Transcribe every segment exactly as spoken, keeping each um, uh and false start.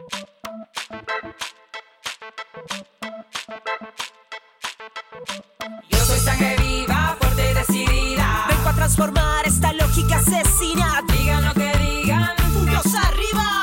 Yo soy sangre viva, fuerte y decidida. Vengo a transformar esta lógica asesina. Digan lo que digan, puños arriba.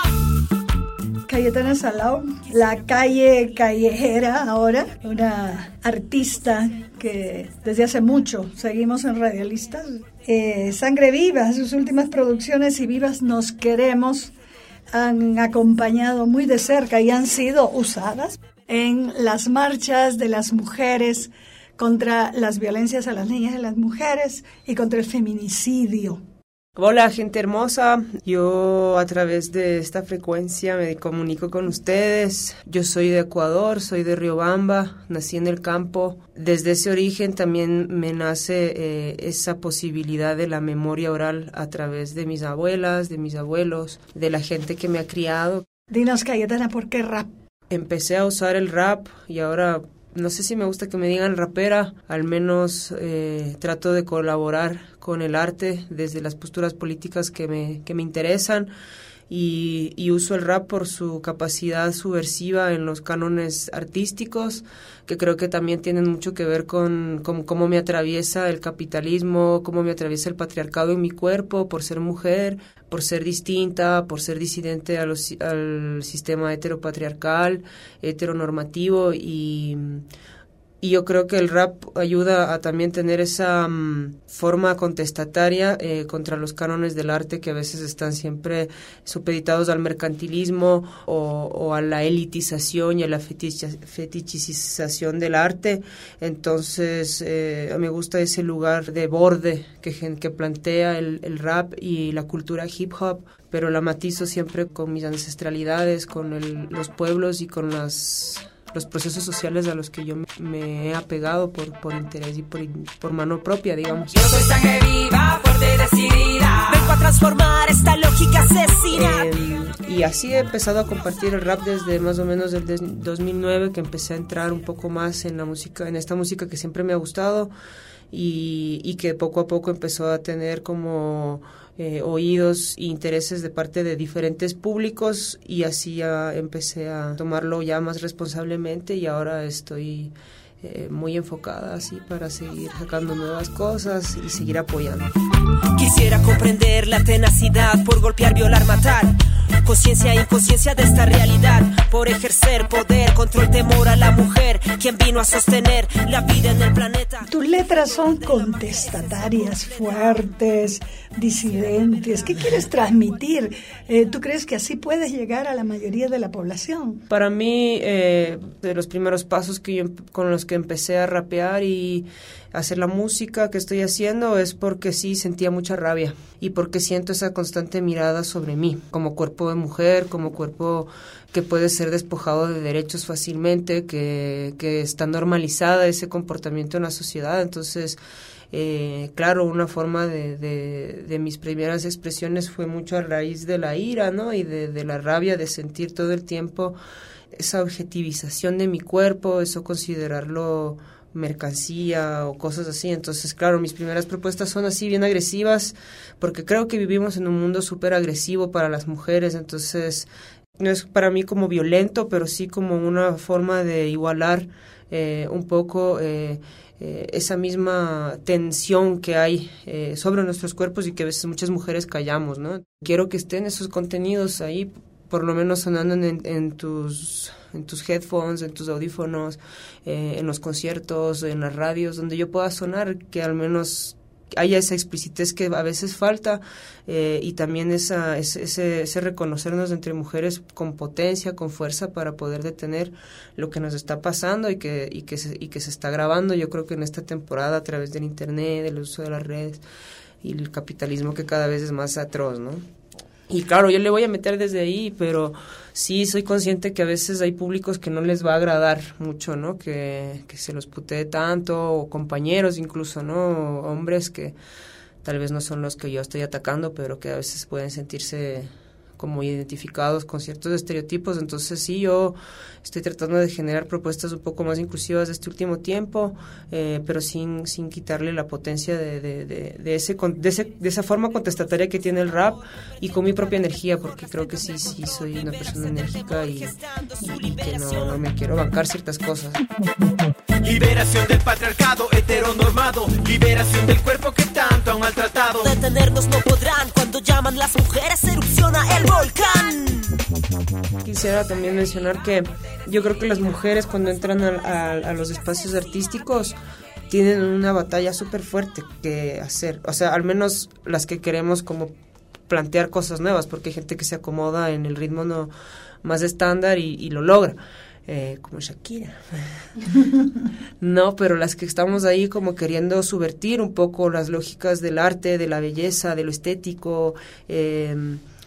Cayetana Salao, la calle callejera ahora, una artista que desde hace mucho seguimos en Radialistas. Eh, Sangre Viva, sus últimas producciones y Vivas Nos Queremos han acompañado muy de cerca y han sido usadas en las marchas de las mujeres contra las violencias a las niñas y las mujeres y contra el feminicidio. Hola, gente hermosa. Yo a través de esta frecuencia me comunico con ustedes. Yo soy de Ecuador, soy de Riobamba, nací en el campo. Desde ese origen también me nace eh, esa posibilidad de la memoria oral a través de mis abuelas, de mis abuelos, de la gente que me ha criado. Dinos, Cayetana, ¿por qué rap? Empecé a usar el rap y ahora no sé si me gusta que me digan rapera, al menos eh, trato de colaborar con el arte desde las posturas políticas que me, que me interesan y, y uso el rap por su capacidad subversiva en los cánones artísticos, que creo que también tienen mucho que ver con, con cómo me atraviesa el capitalismo, cómo me atraviesa el patriarcado en mi cuerpo, por ser mujer, por ser distinta, por ser disidente a los, al sistema heteropatriarcal, heteronormativo y... Y yo creo que el rap ayuda a también tener esa um, forma contestataria eh, contra los cánones del arte que a veces están siempre supeditados al mercantilismo o, o a la elitización y a la feticha, fetichización del arte. Entonces, eh, me gusta ese lugar de borde que, que plantea el, el rap y la cultura hip hop, pero la matizo siempre con mis ancestralidades, con el, los pueblos y con las... los procesos sociales a los que yo me he apegado por, por interés y por, por mano propia, digamos. Yo soy sangre viva, fuerte y decidida. Vengo a transformar esta lógica asesina. Eh, y así he empezado a compartir el rap desde más o menos el dos mil nueve, que empecé a entrar un poco más en la música, en esta música que siempre me ha gustado y, y que poco a poco empezó a tener como... Eh, oídos e intereses de parte de diferentes públicos y así ya empecé a tomarlo ya más responsablemente y ahora estoy eh, muy enfocada así para seguir sacando nuevas cosas y seguir apoyando. Quisiera comprender la tenacidad por golpear, violar, matar. Conciencia e inconsciencia de esta realidad, por ejercer poder contra el temor a la mujer, quien vino a sostener la vida en el planeta. Tus letras son contestatarias, fuertes, disidentes. ¿Qué quieres transmitir? Eh, ¿Tú crees que así puedes llegar a la mayoría de la población? Para mí, eh, de los primeros pasos que yo, con los que empecé a rapear y hacer la música que estoy haciendo es porque sí sentía mucha rabia y porque siento esa constante mirada sobre mí como cuerpo de mujer, como cuerpo que puede ser despojado de derechos fácilmente, que, que está normalizada ese comportamiento en la sociedad. Entonces, eh, claro, una forma de, de, de mis primeras expresiones fue mucho a raíz de la ira, ¿no? Y de, de la rabia de sentir todo el tiempo esa objetivización de mi cuerpo, eso considerarlo mercancía o cosas así. Entonces, claro, mis primeras propuestas son así bien agresivas porque creo que vivimos en un mundo súper agresivo para las mujeres. Entonces, no es para mí como violento, pero sí como una forma de igualar eh, un poco eh, eh, esa misma tensión que hay eh, sobre nuestros cuerpos y que a veces muchas mujeres callamos, ¿no? Quiero que estén esos contenidos ahí, por lo menos sonando en, en tus en tus headphones, en tus audífonos, eh, en los conciertos, en las radios, donde yo pueda sonar, que al menos haya esa explicitez que a veces falta eh, y también esa ese, ese reconocernos entre mujeres con potencia, con fuerza para poder detener lo que nos está pasando y que y que se, y que se está grabando. Yo creo que en esta temporada a través del internet, del uso de las redes y el capitalismo que cada vez es más atroz, ¿no? Y claro, yo le voy a meter desde ahí, pero sí soy consciente que a veces hay públicos que no les va a agradar mucho, ¿no? Que, que se los putee tanto, o compañeros incluso, ¿no? Hombres que tal vez no son los que yo estoy atacando, pero que a veces pueden sentirse como identificados con ciertos estereotipos. Entonces sí, yo estoy tratando de generar propuestas un poco más inclusivas de este último tiempo, eh, pero sin sin quitarle la potencia de, de, de, de, ese, de, ese, de esa forma contestataria que tiene el rap, y con mi propia energía, porque creo que sí, sí soy una persona enérgica y, y, y que no, no me quiero bancar ciertas cosas. Liberación del patriarcado heteronormado, liberación del cuerpo que tanto han maltratado. Detenernos no podrán, cuando llaman las mujeres erupciona el volcán. Quisiera también mencionar que yo creo que las mujeres cuando entran a, a, a los espacios artísticos tienen una batalla súper fuerte que hacer, o sea, al menos las que queremos como plantear cosas nuevas, porque hay gente que se acomoda en el ritmo no más estándar y, y lo logra. Eh, como Shakira. No, pero las que estamos ahí como queriendo subvertir un poco las lógicas del arte, de la belleza, de lo estético, eh,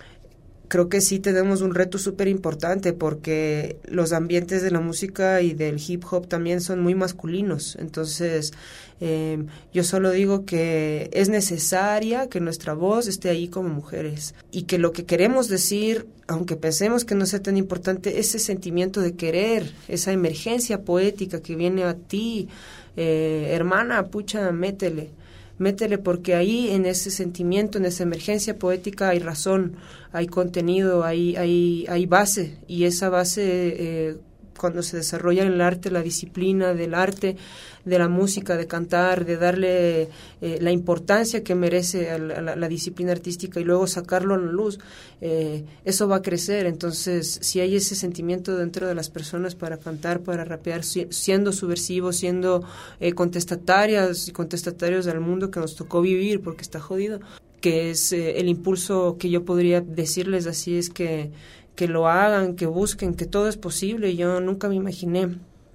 creo que sí tenemos un reto súper importante, porque los ambientes de la música y del hip hop también son muy masculinos. Entonces eh, yo solo digo que es necesaria que nuestra voz esté ahí como mujeres, y que lo que queremos decir, aunque pensemos que no sea tan importante, ese sentimiento de querer, esa emergencia poética que viene a ti, eh, hermana, pucha, métele métele, porque ahí en ese sentimiento, en esa emergencia poética hay razón, hay contenido, hay hay hay base, y esa base eh, cuando se desarrolla en el arte, la disciplina del arte, de la música, de cantar, de darle eh, la importancia que merece a la, a la, la disciplina artística y luego sacarlo a la luz, eh, eso va a crecer. Entonces, si hay ese sentimiento dentro de las personas para cantar, para rapear, si, siendo subversivos, siendo eh, contestatarias y contestatarios al mundo que nos tocó vivir, porque está jodido, que es eh, el impulso que yo podría decirles así, es que que lo hagan, que busquen, que todo es posible. Yo nunca me imaginé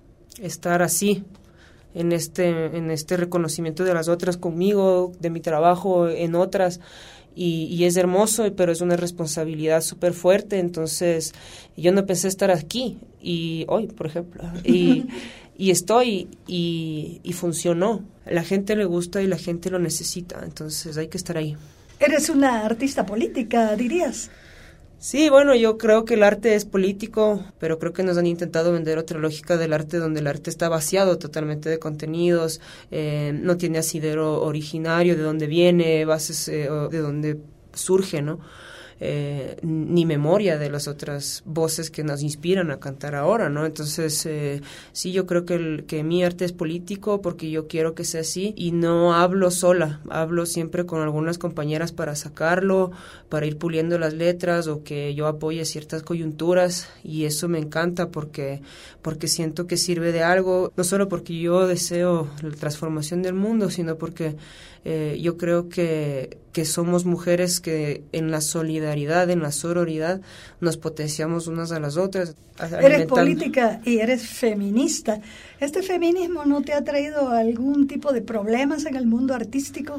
estar así, en este en este reconocimiento de las otras conmigo, de mi trabajo en otras, y, y es hermoso, pero es una responsabilidad súper fuerte. Entonces yo no pensé estar aquí, y hoy, por ejemplo, y, y estoy, y, y funcionó. La gente le gusta y la gente lo necesita, entonces hay que estar ahí. Eres una artista política, dirías. Sí, bueno, yo creo que el arte es político, pero creo que nos han intentado vender otra lógica del arte, donde el arte está vaciado totalmente de contenidos, eh, no tiene asidero originario, de dónde viene, bases eh, de dónde surge, ¿no? Eh, ni memoria de las otras voces que nos inspiran a cantar ahora, ¿no? Entonces, eh, sí, yo creo que, el, que mi arte es político, porque yo quiero que sea así, y no hablo sola, hablo siempre con algunas compañeras para sacarlo, para ir puliendo las letras, o que yo apoye ciertas coyunturas, y eso me encanta porque, porque siento que sirve de algo, no solo porque yo deseo la transformación del mundo, sino porque eh, yo creo que, que somos mujeres que en la solidaridad, en la sororidad, nos potenciamos unas a las otras. Eres política y eres feminista. ¿Este feminismo no te ha traído algún tipo de problemas en el mundo artístico?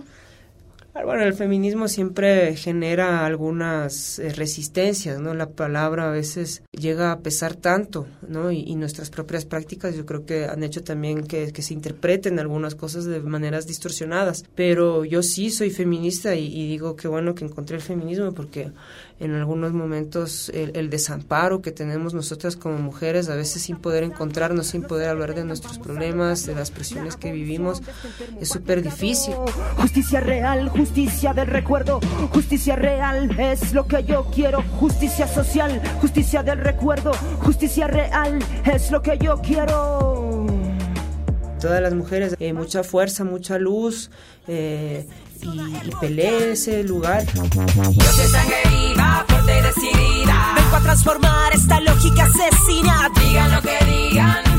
Bueno, el feminismo siempre genera algunas eh, resistencias, ¿no? La palabra a veces llega a pesar tanto, ¿no? Y, y nuestras propias prácticas yo creo que han hecho también que, que se interpreten algunas cosas de maneras distorsionadas. Pero yo sí soy feminista, y, y digo que bueno que encontré el feminismo, porque en algunos momentos el, el desamparo que tenemos nosotras como mujeres, a veces sin poder encontrarnos, sin poder hablar de nuestros problemas, de las presiones que vivimos, es súper difícil. Justicia real, justicia del recuerdo, justicia real es lo que yo quiero, justicia social, justicia del recuerdo, justicia real es lo que yo quiero. Todas las mujeres, eh, mucha fuerza, mucha luz, eh, y, y pelee ese lugar. Yo soy sangre viva, fuerte y decidida. Vengo a transformar esta lógica asesina. Digan lo que digan.